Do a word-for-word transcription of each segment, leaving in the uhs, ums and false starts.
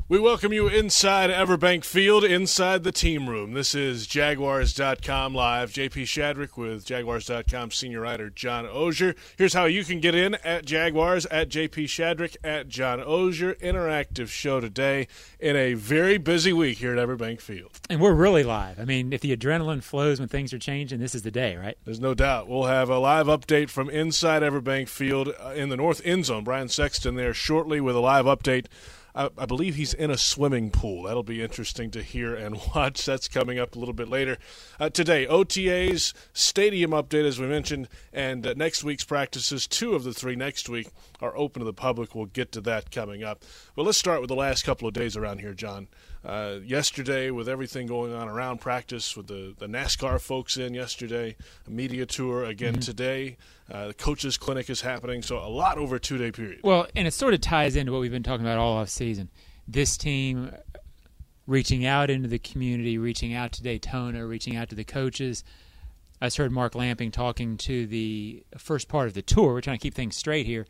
We welcome you inside Everbank Field, inside the team room. This is Jaguars dot com Live. J P Shadrick with Jaguars dot com senior writer John Oehser. Here's how you can get in at Jaguars, at J P Shadrick, at John Oehser. Interactive show today in a very busy week here at Everbank Field. And we're really live. I mean, if the adrenaline flows when things are changing, this is the day, right? There's no doubt. We'll have a live update from inside Everbank Field in the north end zone. Brian Sexton there shortly with a live update. I, I believe he's in a swimming pool. That'll be interesting to hear and watch. That's coming up a little bit later. Uh, today, O T As, stadium update, as we mentioned, and uh, next week's practices, two of the three next week, are open to the public. We'll get to that coming up. But let's start with the last couple of days around here, John. Uh, yesterday, with everything going on around practice, with the, the NASCAR folks in yesterday, a media tour again mm-hmm. today. Uh, the coaches' clinic is happening, so a lot over a two-day period. Well, and it sort of ties into what we've been talking about all off season. This team reaching out into the community, reaching out to Daytona, reaching out to the coaches. I just heard Mark Lamping talking to the first part of the tour. We're trying to keep things straight here.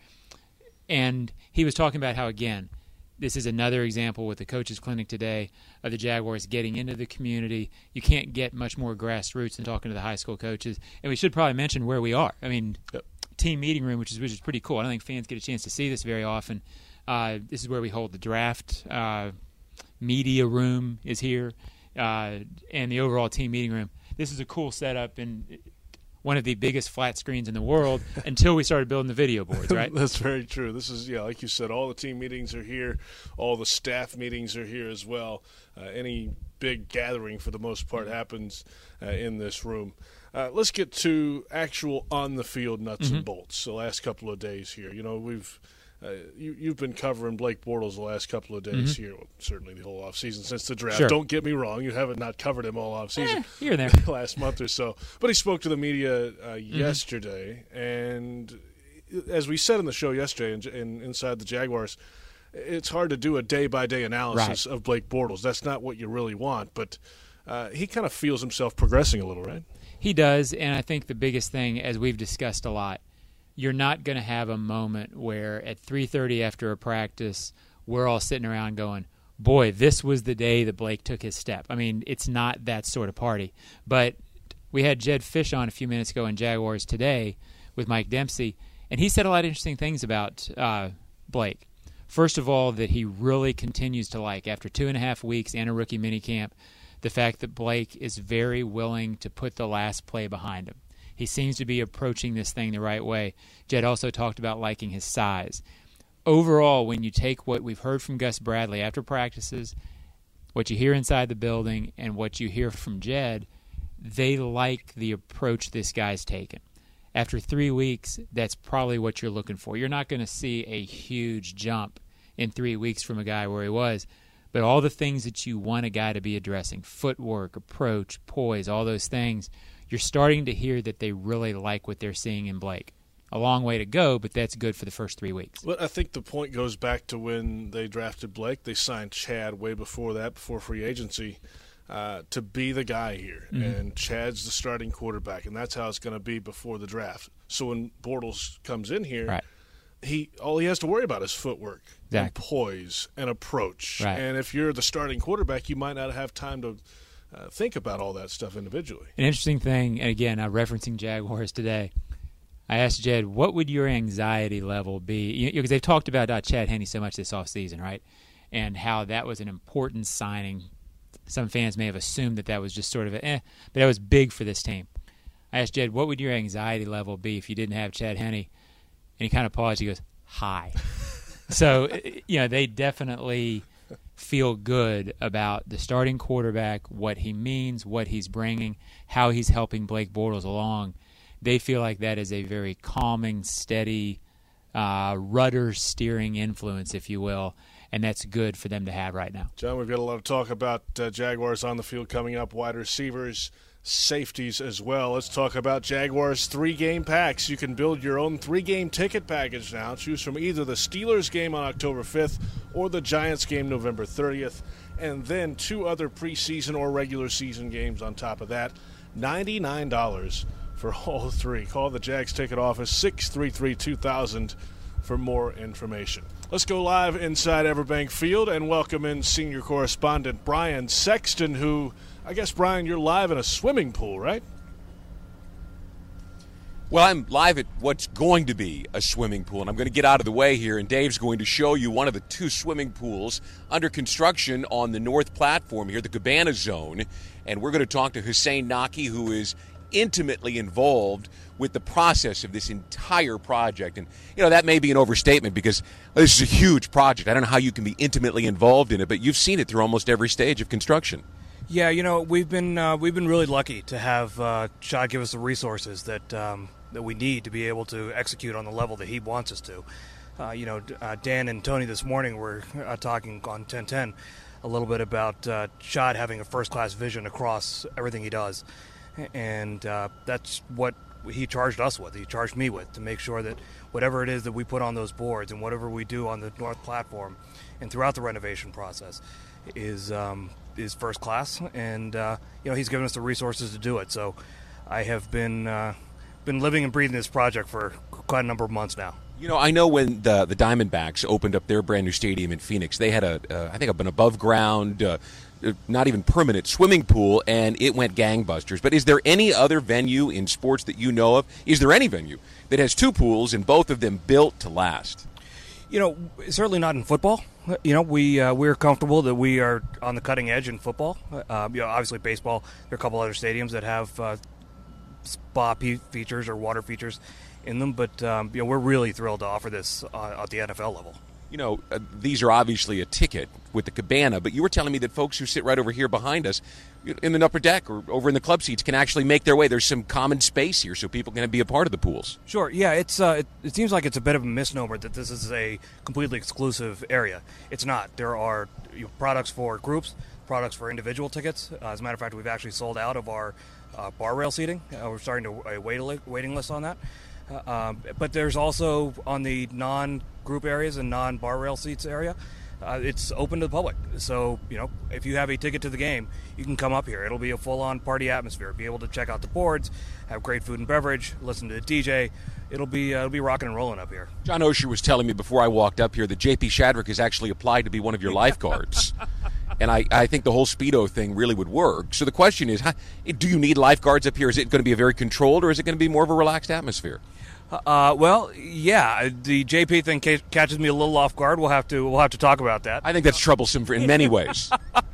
And he was talking about how, again, this is another example with the coaches' clinic today of the Jaguars getting into the community. You can't get much more grassroots than talking to the high school coaches. And we should probably mention where we are. I mean, yep. Team meeting room, which is which is pretty cool. I don't think fans get a chance to see this very often. Uh, this is where we hold the draft. Uh, media room is here, uh, and the overall team meeting room. This is a cool setup and one of the biggest flat screens in the world until we started building the video boards, right? That's very true. This is, yeah, like you said, all the team meetings are here. All the staff meetings are here as well. Uh, any big gathering, for the most part, happens uh, in this room. Uh, let's get to actual on-the-field nuts mm-hmm. and bolts the last couple of days here. You know, we've uh, you, you've been covering Blake Bortles the last couple of days mm-hmm. here, well, certainly the whole offseason since the draft. Sure. Don't get me wrong. You haven't not covered him all offseason. Eh, here and there. last month or so. But he spoke to the media uh, mm-hmm. yesterday, and as we said in the show yesterday in, in, inside the Jaguars, it's hard to do a day-by-day analysis right. of Blake Bortles. That's not what you really want, but uh, he kind of feels himself progressing a little, right? He does, and I think the biggest thing, as we've discussed a lot, you're not going to have a moment where at three thirty after a practice, we're all sitting around going, boy, this was the day that Blake took his step. I mean, it's not that sort of party. But we had Jed Fish on a few minutes ago in Jaguars Today with Mike Dempsey, and he said a lot of interesting things about uh, Blake. First of all, that he really continues to like, after two and a half weeks and a rookie minicamp, the fact that Blake is very willing to put the last play behind him. He seems to be approaching this thing the right way. Jed also talked about liking his size. Overall, when you take what we've heard from Gus Bradley after practices, what you hear inside the building, and what you hear from Jed, they like the approach this guy's taken. After three weeks, that's probably what you're looking for. You're not going to see a huge jump in three weeks from a guy where he was, but all the things that you want a guy to be addressing, footwork, approach, poise, all those things, you're starting to hear that they really like what they're seeing in Blake. A long way to go, but that's good for the first three weeks. Well, I think the point goes back to when they drafted Blake. They signed Chad way before that, before free agency, uh, to be the guy here. Mm-hmm. And Chad's the starting quarterback, and that's how it's going to be before the draft. So when Bortles comes in here, right. he all he has to worry about is footwork exactly. and poise and approach. Right. And if you're the starting quarterback, you might not have time to uh, think about all that stuff individually. An interesting thing, and again, I'm referencing Jaguars Today, I asked Jed, what would your anxiety level be? Because you know, they've talked about uh, Chad Henne so much this offseason, right? And how that was an important signing. Some fans may have assumed that that was just sort of a eh, but that was big for this team. I asked Jed, what would your anxiety level be if you didn't have Chad Henne? And he kind of paused. He goes, high. So, you know, they definitely feel good about the starting quarterback, what he means, what he's bringing, how he's helping Blake Bortles along. They feel like that is a very calming, steady, uh, rudder-steering influence, if you will, and that's good for them to have right now. John, we've got a lot of talk about uh, Jaguars on the field coming up, wide receivers, safeties as well. Let's talk about Jaguars three-game packs. You can build your own three-game ticket package now. Choose from either the Steelers game on October fifth or the Giants game November thirtieth, and then two other preseason or regular season games on top of that. ninety-nine dollars for all three. Call the Jags ticket office, six three three, two thousand for more information. Let's go live inside Everbank Field and welcome in senior correspondent Brian Sexton, who, I guess, Brian, you're live in a swimming pool, right? Well, I'm live at what's going to be a swimming pool, and I'm going to get out of the way here, and Dave's going to show you one of the two swimming pools under construction on the north platform here, the Cabana Zone, and we're going to talk to Hussein Naki, who is intimately involved with the process of this entire project. And, you know, that may be an overstatement because this is a huge project. I don't know how you can be intimately involved in it, but you've seen it through almost every stage of construction. Yeah, you know, we've been uh, we've been really lucky to have uh, Shad give us the resources that um, that we need to be able to execute on the level that he wants us to. Uh, you know, uh, Dan and Tony this morning were uh, talking on ten ten a little bit about uh, Shad having a first-class vision across everything he does. And uh, that's what he charged us with. He charged me with, to make sure that whatever it is that we put on those boards and whatever we do on the north platform and throughout the renovation process is um, is first class. And uh, you know, he's given us the resources to do it. So I have been uh, been living and breathing this project for quite a number of months now. You know, I know when the the Diamondbacks opened up their brand new stadium in Phoenix, they had a uh, I think an above ground. Uh, not even permanent swimming pool, and it went gangbusters. But is there any other venue in sports that you know of? Is there any venue that has two pools and both of them built to last? You know, certainly not in football. You know, we uh, we're comfortable that we are on the cutting edge in football. Uh, you know, obviously baseball. There are a couple other stadiums that have uh, spa features or water features in them, but um, you know, we're really thrilled to offer this uh, at the N F L level. You know, uh, these are obviously a ticket with the Cabana, but you were telling me that folks who sit right over here behind us in the upper deck or over in the club seats can actually make their way. There's some common space here so people can be a part of the pools. Sure, yeah. It's uh, it, it seems like it's a bit of a misnomer that this is a completely exclusive area. It's not. There are you know, products for groups, products for individual tickets. Uh, as a matter of fact, we've actually sold out of our uh, bar rail seating. Uh, we're starting to a wait li- waiting list on that. Uh, um, but there's also on the non-group areas and non-bar rail seats area, uh, it's open to the public. So, you know, if you have a ticket to the game, you can come up here. It'll be a full-on party atmosphere. Be able to check out the boards, have great food and beverage, listen to the D J. It'll be uh, it'll be rocking and rolling up here. John Osher was telling me before I walked up here that J P Shadrick has actually applied to be one of your lifeguards. And I, I think the whole Speedo thing really would work. So the question is, how, do you need lifeguards up here? Is it going to be a very controlled, or is it going to be more of a relaxed atmosphere? Uh, well, yeah, the J P thing ca- catches me a little off guard. We'll have to we'll have to talk about that. I think that's troublesome for, in many ways.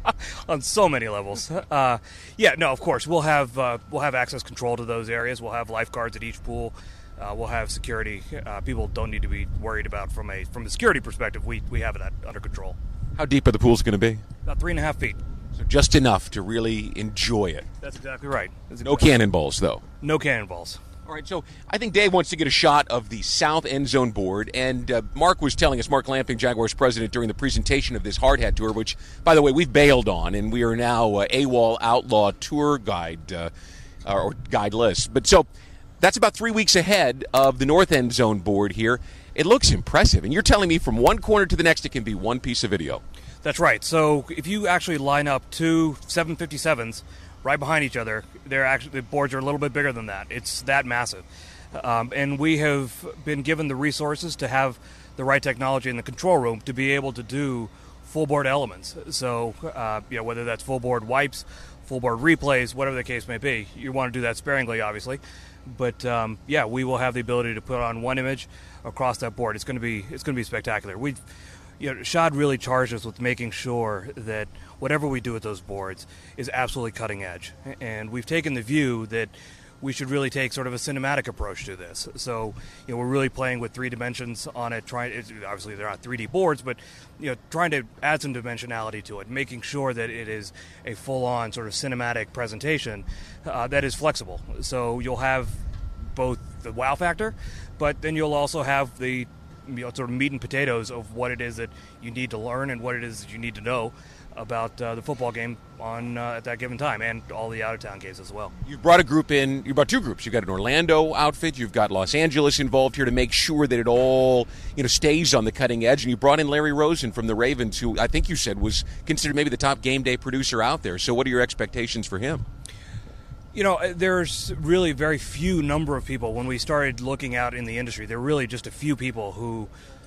On so many levels. Uh, yeah, no, of course we'll have uh, we'll have access control to those areas. We'll have lifeguards at each pool. Uh, we'll have security. Uh, people don't need to be worried about from a from a security perspective. We we have that under control. How deep are the pools going to be? About three and a half feet. So just enough to really enjoy it. That's exactly right. That's no exactly cannonballs, though. No cannonballs. All right, so I think Dave wants to get a shot of the south end zone board, and uh, Mark was telling us, Mark Lamping, Jaguars president, during the presentation of this Hard Hat Tour, which, by the way, we've bailed on, and we are now uh, AWOL Outlaw Tour Guide, uh, or Guide List. But so that's about three weeks ahead of the north end zone board here. It looks impressive, and you're telling me from one corner to the next it can be one piece of video. That's right. So if you actually line up two seven fifty-sevens right behind each other, they're actually the boards are a little bit bigger than that. It's that massive, um, and we have been given the resources to have the right technology in the control room to be able to do full board elements. So uh, you know, whether that's full board wipes, full board replays, whatever the case may be, you want to do that sparingly, obviously. But um, yeah, we will have the ability to put on one image across that board. It's going to be it's going to be spectacular. We. You know, Shad really charged us with making sure that whatever we do with those boards is absolutely cutting edge. And we've taken the view that we should really take sort of a cinematic approach to this. So, you know, we're really playing with three dimensions on it. Trying, obviously, they're not three D boards, but you know, trying to add some dimensionality to it, making sure that it is a full-on sort of cinematic presentation uh, that is flexible. So you'll have both the wow factor, but then you'll also have the you know, sort of meat and potatoes of what it is that you need to learn and what it is that you need to know about uh, the football game on uh, at that given time, and all the out-of-town games as well. You've brought a group in. You brought two groups. You've got an Orlando outfit. You've got Los Angeles involved here to make sure that it all, you know, stays on the cutting edge. And you brought in Larry Rosen from the Ravens, who I think you said was considered maybe the top game day producer out there. So what are your expectations for him? You know, there's really very few number of people. When we started looking out in the industry, there were really just a few people who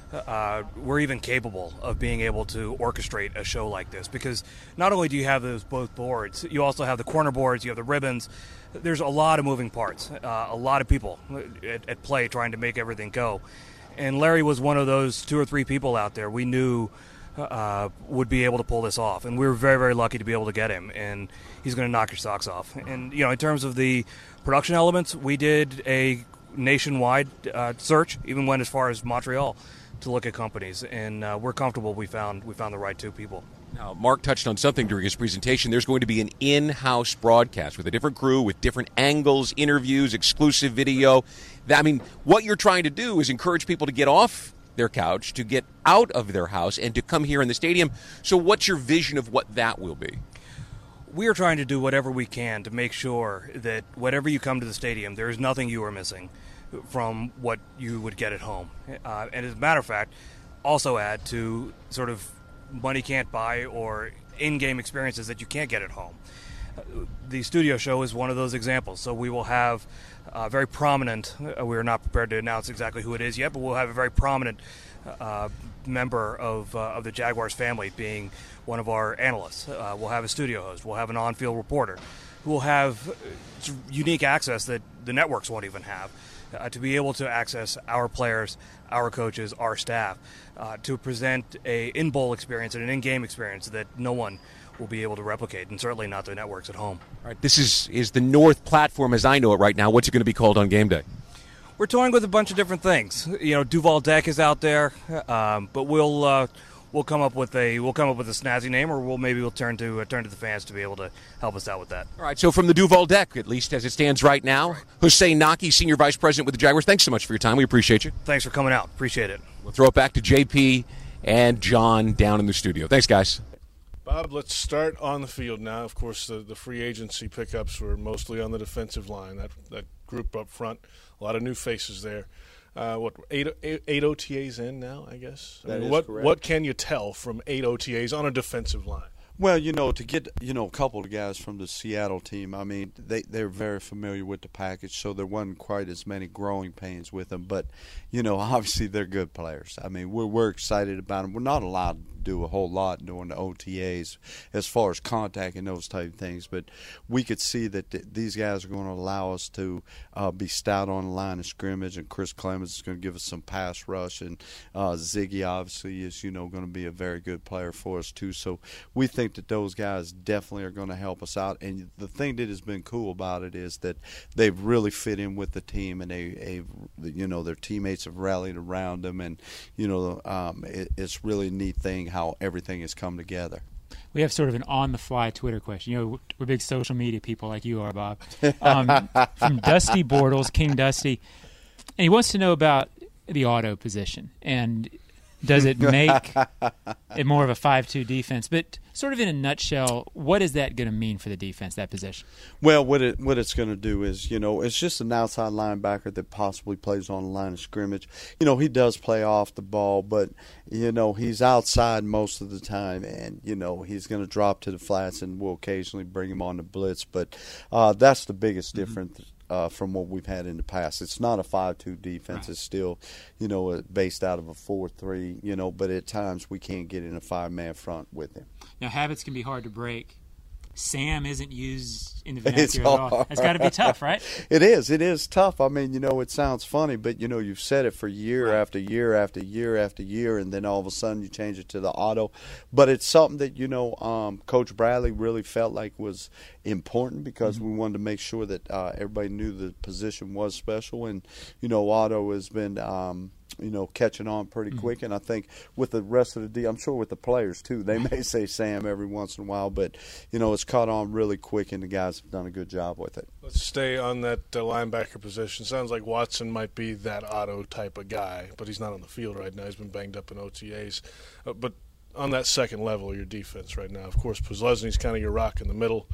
uh, we're even capable of being able to orchestrate a show like this, because not only do you have those both boards, you also have the corner boards, you have the ribbons. There's a lot of moving parts, uh, a lot of people at, at play trying to make everything go. And Larry was one of those two or three people out there we knew uh, would be able to pull this off. And we were very, very lucky to be able to get him. And he's going to knock your socks off. And, you know, in terms of the production elements, we did a nationwide uh, search, even went as far as Montreal to look at companies. And uh, we're comfortable we found we found the right two people. Now, Mark touched on something during his presentation. There's going to be an in-house broadcast with a different crew, with different angles, interviews, exclusive video. I mean, what you're trying to do is encourage people to get off their couch, to get out of their house, and to come here in the stadium. So what's your vision of what that will be? We are trying to do whatever we can to make sure that whenever you come to the stadium, there is nothing you are missing from what you would get at home. Uh, and as a matter of fact, also add to sort of money can't buy or in-game experiences that you can't get at home. Uh, the studio show is one of those examples. So we will have a very prominent, uh, we are not prepared to announce exactly who it is yet, but we'll have a very prominent uh, member of, uh, of the Jaguars family being one of our analysts. Uh, we'll have a studio host. We'll have an on-field reporter who will have unique access that the networks won't even have. Uh, to be able to access our players, our coaches, our staff, uh, to present a in-bowl experience and an in-game experience that no one will be able to replicate, and certainly not the networks at home. All right, this is, is the North platform as I know it right now. What's it going to be called on game day? We're toying with a bunch of different things. You know, Duval Deck is out there, um, but we'll uh, we'll come up with a we'll come up with a snazzy name, or we'll maybe we'll turn to uh, turn to the fans to be able to help us out with that. All right, so from the Duval Deck, at least as it stands right now, right. Hussein Naki, Senior Vice President with the Jaguars, thanks so much for your time. We appreciate you. Thanks for coming out. Appreciate it. We'll throw it back to J P and John down in the studio. Thanks, guys. Bob, let's start on the field now. Of course, the, the free agency pickups were mostly on the defensive line, that that group up front. A lot of new faces there. Uh, what, eight, eight, eight O T As in now, I guess? I that mean, is what, correct. What can you tell from eight O T As on a defensive line? Well, you know, to get, you know, a couple of guys from the Seattle team, I mean, they, they're very familiar with the package, so there wasn't quite as many growing pains with them. But, you know, obviously they're good players. I mean, we're, we're excited about them. We're not allowed to do a whole lot during the O T As as far as contact and those type of things, but we could see that th- these guys are going to allow us to uh, be stout on the line of scrimmage, and Chris Clemens is going to give us some pass rush, and uh, Ziggy obviously is, you know, going to be a very good player for us too. So we think that those guys definitely are going to help us out. And the thing that has been cool about it is that they've really fit in with the team, and they, they you know, their teammates have rallied around them, and you know, um, it, it's really a neat thing how everything has come together. We have sort of an on-the-fly Twitter question. You know, we're big social media people like you are, Bob. Um, from Dusty Bortles, King Dusty, and he wants to know about the auto position and does it make it more of a five two defense? But sort of in a nutshell, what is that going to mean for the defense, that position? Well, what it what it's going to do is, you know, it's just an outside linebacker that possibly plays on the line of scrimmage. You know, he does play off the ball, but, you know, he's outside most of the time, and, you know, he's going to drop to the flats, and we'll occasionally bring him on the blitz. But uh, that's the biggest mm-hmm. difference. Uh, from what we've had in the past. It's not a five two defense. Right. It's still, you know, based out of a four three, you know, but at times we can't get in a five-man front with him. Now, habits can be hard to break. Sam isn't used in the vernacular at all. It's got to be tough, right? It is. It is tough. I mean, you know, it sounds funny, but, you know, you've said it for year right. after year after year after year, and then all of a sudden you change it to the auto. But it's something that, you know, um, Coach Bradley really felt like was important because mm-hmm. we wanted to make sure that uh, everybody knew the position was special. And, you know, auto has been um, – you know, catching on pretty mm-hmm. quick. And I think with the rest of the D, I'm sure with the players too, they may say Sam every once in a while, but, you know, it's caught on really quick, and the guys have done a good job with it. Let's stay on that uh, linebacker position. Sounds like Watson might be that auto type of guy, but he's not on the field right now. He's been banged up in O T As. Uh, but on that second level, your defense right now, of course, Posluszny's kind of your rock in the middle.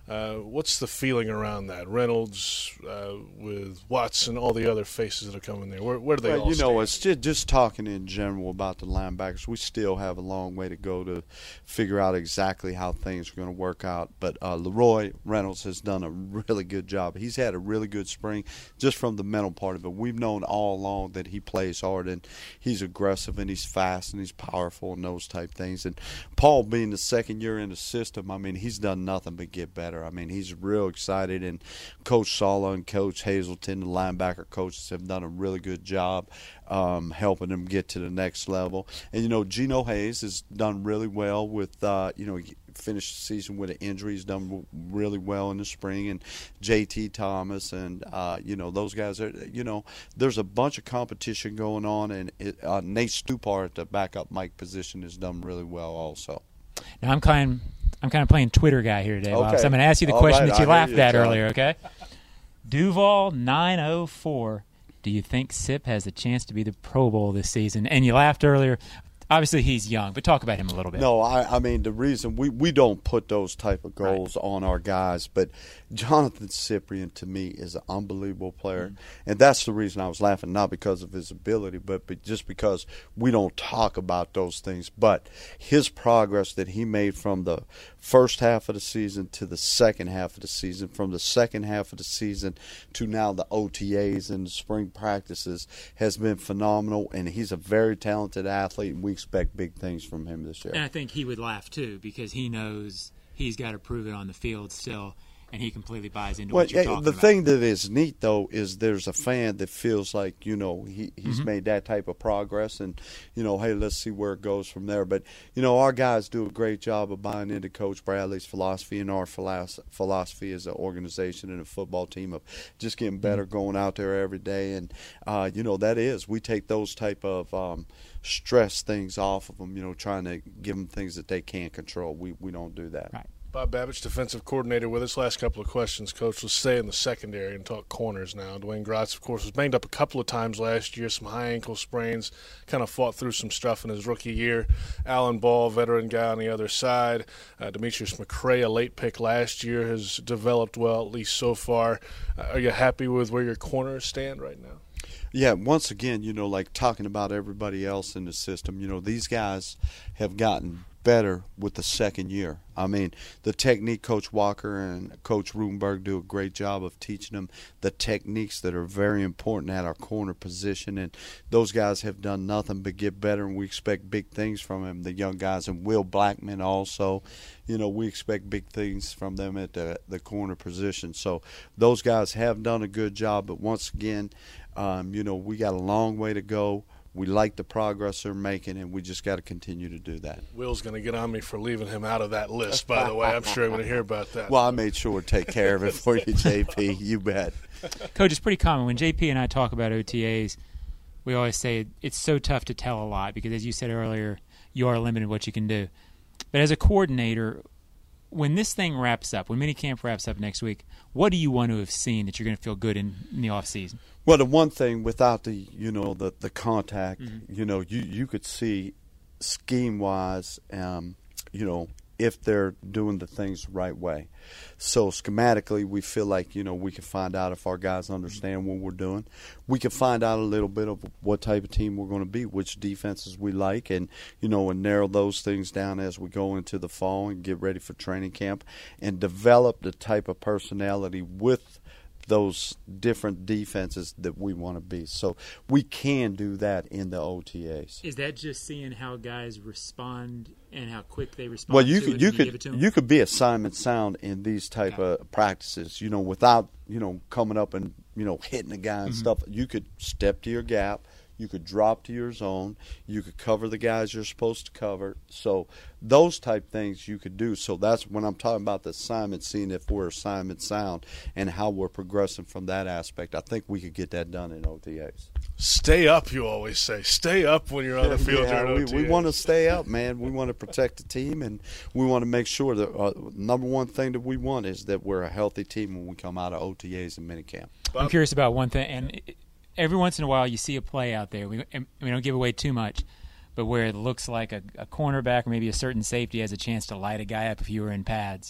Uh, what's the feeling around that? Reynolds uh, with Watson, all the other faces that are coming there. Where, where do they well, all you know, stand? it's just, just talking in general about the linebackers. We still have a long way to go to figure out exactly how things are going to work out. But uh, Leroy Reynolds has done a really good job. He's had a really good spring just from the mental part of it. We've known all along that he plays hard and he's aggressive and he's fast and he's powerful and those type things. And Paul, being the second year in the system, I mean, he's done nothing but get better. I mean, he's real excited, and Coach Sala and Coach Hazelton, the linebacker coaches, have done a really good job um, helping him get to the next level. And, you know, Geno Hayes has done really well with, uh, you know, he finished the season with an injury. He's done really well in the spring. And J T Thomas and, uh, you know, those guys, are, you know, there's a bunch of competition going on. And it, uh, Nate Stupar at the backup Mike position has done really well also. Now, I'm kind of, I'm kind of playing Twitter guy here today, Bob. Okay. So I'm going to ask you the All question right, that you I laughed hear you, at John. earlier, okay? Duval nine oh four. Do you think Sip has a chance to be the Pro Bowl this season? And you laughed earlier. Obviously, he's young, but talk about him a little bit. No, I, I mean, the reason we, we don't put those type of goals right. on our guys, but Jonathan Cyprien, to me, is an unbelievable player. Mm-hmm. And that's the reason I was laughing, not because of his ability, but, but just because we don't talk about those things. But his progress that he made from the first half of the season to the second half of the season, from the second half of the season to now the O T As and the spring practices has been phenomenal, and he's a very talented athlete, and we expect big things from him this year. And I think he would laugh, too, because he knows he's got to prove it on the field still, and he completely buys into well, what you're talking the about. The thing that is neat, though, is there's a fan that feels like, you know, he, he's mm-hmm. made that type of progress and, you know, hey, let's see where it goes from there. But, you know, our guys do a great job of buying into Coach Bradley's philosophy and our philosophy as an organization and a football team of just getting better, mm-hmm. going out there every day. And, uh, you know, that is, we take those type of um, stress things off of them, you know, trying to give them things that they can't control. We, we don't do that. Right. Bob Babich, defensive coordinator, with us. Last couple of questions, Coach. Let's stay in the secondary and talk corners now. Dwayne Gratz, of course, was banged up a couple of times last year, some high ankle sprains, kind of fought through some stuff in his rookie year. Alan Ball, veteran guy on the other side. Uh, Demetrius McCray, a late pick last year, has developed well, at least so far. Uh, are you happy with where your corners stand right now? Yeah, once again, you know, like talking about everybody else in the system, you know, these guys have gotten better with the second year. I mean, the technique, Coach Walker and Coach Rutenberg do a great job of teaching them the techniques that are very important at our corner position, and those guys have done nothing but get better, and we expect big things from them, the young guys. And Will Blackman also, you know, we expect big things from them at the, the corner position. So those guys have done a good job, but once again, um, you know, we got a long way to go. We like the progress they're making, and we just got to continue to do that. Will's going to get on me for leaving him out of that list, by the way. I'm sure I'm going to hear about that. Well, I made sure to take care of it for you, J P. You bet. Coach, it's pretty common. When J P and I talk about O T As, we always say it's so tough to tell a lot because, as you said earlier, you are limited what you can do. But as a coordinator, when this thing wraps up, when minicamp wraps up next week, what do you want to have seen that you're going to feel good in, in the offseason? Well, the one thing without the, you know, the, the contact, mm-hmm. you know, you, you could see scheme-wise, um, you know, if they're doing the things the right way. So schematically, we feel like, you know, we can find out if our guys understand what we're doing. We can find out a little bit of what type of team we're going to be, which defenses we like, and, you know, and narrow those things down as we go into the fall and get ready for training camp and develop the type of personality with those different defenses that we want to be. So we can do that in the O T As. Is that just seeing how guys respond and how quick they respond? Well, you to could it you and could give it to them? you could be assignment sound in these type Yeah. of practices. You know, without you know coming up and you know hitting the guy and Mhm. stuff. You could step to your gap. You could drop to your zone. You could cover the guys you're supposed to cover. So those type things you could do. So that's when I'm talking about the assignment, seeing if we're assignment sound and how we're progressing from that aspect. I think we could get that done in O T As. Stay up, you always say. Stay up when you're on the field Yeah, during we, O T As. we want to stay up, man. We want to protect the team, and we want to make sure that uh, number one thing that we want is that we're a healthy team when we come out of O T As and minicamp. I'm curious about one thing, and every once in a while you see a play out there. We, and we don't give away too much, but where it looks like a, a cornerback or maybe a certain safety has a chance to light a guy up if you were in pads.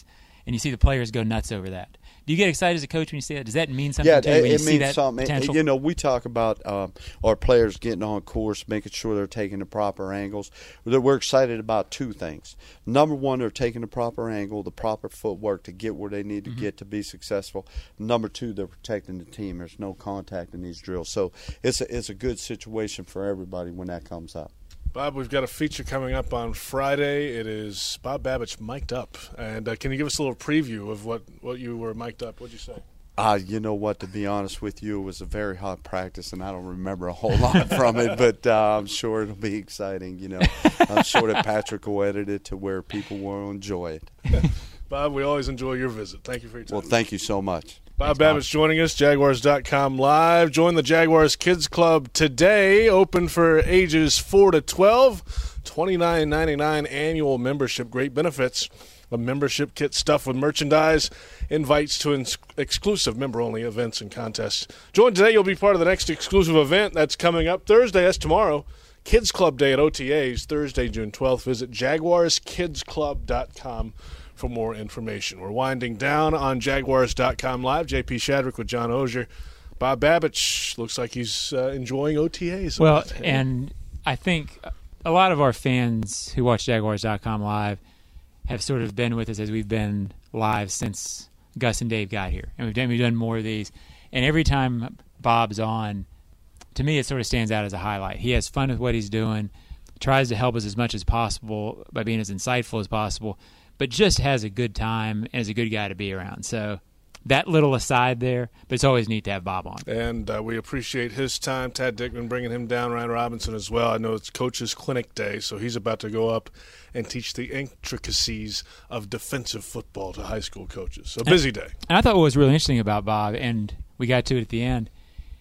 and you see the players go nuts over that. Do you get excited as a coach when you see that? Does that mean something yeah, to you it, when you it see means that something. potential? You know, we talk about um, our players getting on course, making sure they're taking the proper angles. We're excited about two things. Number one, they're taking the proper angle, the proper footwork to get where they need to mm-hmm. get to be successful. Number two, they're protecting the team. There's no contact in these drills. So it's a, it's a good situation for everybody when that comes up. Bob, we've got a feature coming up on Friday. It is Bob Babich mic'd up. And uh, can you give us a little preview of what, what you were mic'd up? What'd you say? Uh, you know what, to be honest with you, it was a very hot practice, and I don't remember a whole lot from it, but uh, I'm sure it'll be exciting. You know, I'm sure that Patrick will edit it to where people will enjoy it. Bob, we always enjoy your visit. Thank you for your time. Well, thank you so much. Bob Thanks, Babich joining us, Jaguars dot com Live. Join the Jaguars Kids Club today, open for ages four to twelve, twenty-nine ninety-nine annual membership. Great benefits. A membership kit stuffed with merchandise, invites to ins- exclusive member-only events and contests. Join today. You'll be part of the next exclusive event that's coming up Thursday. That's tomorrow. Kids Club Day at O T A's, Thursday, June twelfth. Visit Jaguars Kids Club dot com for more information. We're winding down on Jaguars dot com Live. J P Shadrick with John Ogier. Bob Babich looks like he's uh, enjoying O T As. Well, and I think a lot of our fans who watch Jaguars dot com Live have sort of been with us as we've been live since Gus and Dave got here. And we've done, we've done more of these. And every time Bob's on, to me it sort of stands out as a highlight. He has fun with what he's doing, tries to help us as much as possible by being as insightful as possible, but just has a good time and is a good guy to be around. So that little aside there, but it's always neat to have Bob on. And uh, we appreciate his time. Tad Dickman bringing him down, Ryan Robinson as well. I know it's Coach's Clinic Day, so he's about to go up and teach the intricacies of defensive football to high school coaches. So busy day. And I thought what was really interesting about Bob, and we got to it at the end,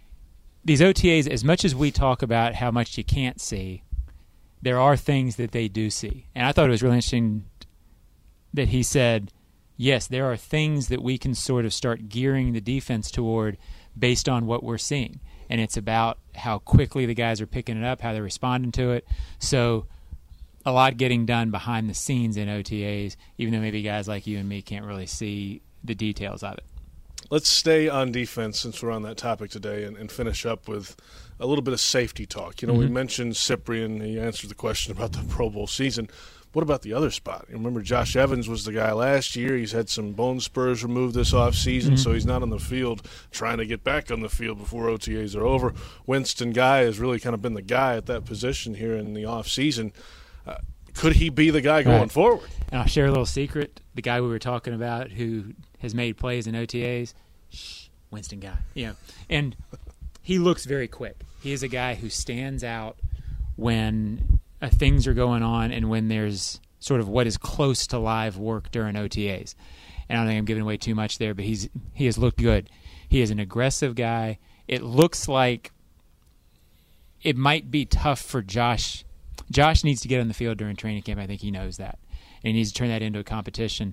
these O T As, as much as we talk about how much you can't see, there are things that they do see. And I thought it was really interesting that he said, yes, there are things that we can sort of start gearing the defense toward based on what we're seeing. And it's about how quickly the guys are picking it up, how they're responding to it. So a lot getting done behind the scenes in O T As, even though maybe guys like you and me can't really see the details of it. Let's stay on defense since we're on that topic today and, and finish up with a little bit of safety talk. You know, mm-hmm. we mentioned Cyprien. He answered the question about the Pro Bowl season. What about the other spot? You remember Josh Evans was the guy last year. He's had some bone spurs removed this offseason, mm-hmm. so he's not on the field trying to get back on the field before O T As are over. Winston Guy has really kind of been the guy at that position here in the offseason. Uh, could he be the guy going right. forward? And I'll share a little secret. The guy we were talking about who has made plays in O T As, shh, Winston Guy. You know, and he looks very quick. He is a guy who stands out when uh, things are going on and when there's sort of what is close to live work during O T As. And I don't think I'm giving away too much there, but he's he has looked good. He is an aggressive guy. It looks like it might be tough for Josh. Josh needs to get on the field during training camp. I think he knows that. And he needs to turn that into a competition.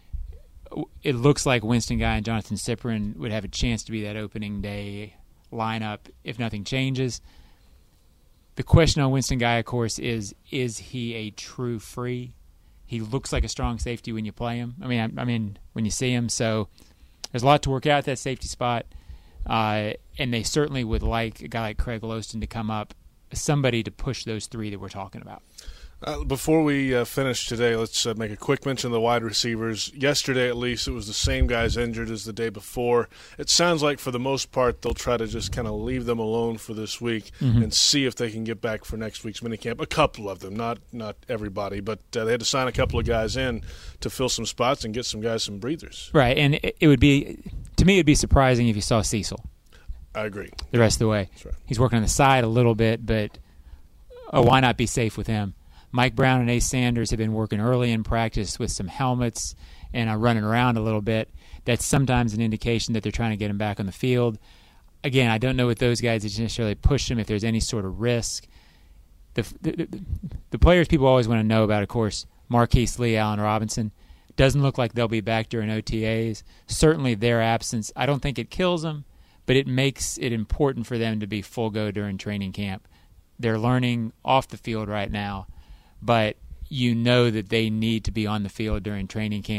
It looks like Winston Guy and Jonathan Cyprien would have a chance to be that opening day lineup if nothing changes. The question on Winston Guy, of course, is is he a true free? He looks like a strong safety when you play him. I mean, I, I mean when you see him. So there's a lot to work out at that safety spot. Uh, and they certainly would like a guy like Craig Loston to come up, somebody to push those three that we're talking about. Uh, before we uh, finish today, let's uh, make a quick mention of the wide receivers. Yesterday, at least, it was the same guys injured as the day before. It sounds like, for the most part, they'll try to just kind of leave them alone for this week mm-hmm. and see if they can get back for next week's minicamp. A couple of them, not not everybody, but uh, they had to sign a couple of guys in to fill some spots and get some guys some breathers. Right, and it, it would be, to me, it would be surprising if you saw Cecil. I agree. The rest of the way. That's right. He's working on the side a little bit, but oh, why not be safe with him? Mike Brown and Ace Sanders have been working early in practice with some helmets and are running around a little bit. That's sometimes an indication that they're trying to get him back on the field. Again, I don't know with those guys that necessarily push him if there's any sort of risk. The, the, the, the players people always want to know about, of course, Marquise Lee, Allen Robinson. Doesn't look like they'll be back during O T As. Certainly their absence, I don't think it kills them, but it makes it important for them to be full go during training camp. They're learning off the field right now, but you know that they need to be on the field during training camp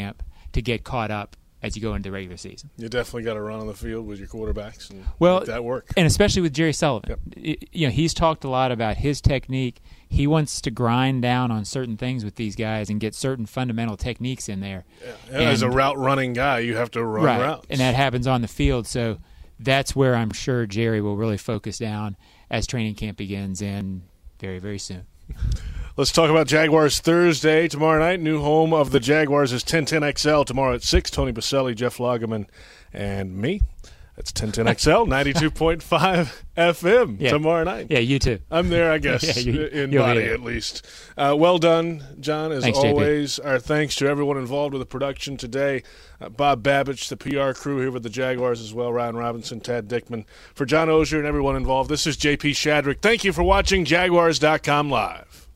to get caught up as you go into the regular season. You definitely got to run on the field with your quarterbacks and well, make that work. And especially with Jerry Sullivan. Yep. It, you know, he's talked a lot about his technique. He wants to grind down on certain things with these guys and get certain fundamental techniques in there. Yeah. And as a route running guy, you have to run right. routes. And that happens on the field. So that's where I'm sure Jerry will really focus down as training camp begins in very, very soon. Let's talk about Jaguars Thursday tomorrow night. New home of the Jaguars is ten ten X L tomorrow at six. Tony Baselli, Jeff Lageman, and me. That's ten ten X L, ninety-two point five F M yeah. tomorrow night. Yeah, you too. I'm there, I guess, yeah, you, in body at least. Uh, well done, John, as thanks, always. J P. Our thanks to everyone involved with the production today. Uh, Bob Babich, the P R crew here with the Jaguars as well, Ryan Robinson, Tad Dickman. For John Ozier and everyone involved, this is J P Shadrick. Thank you for watching Jaguars dot com Live.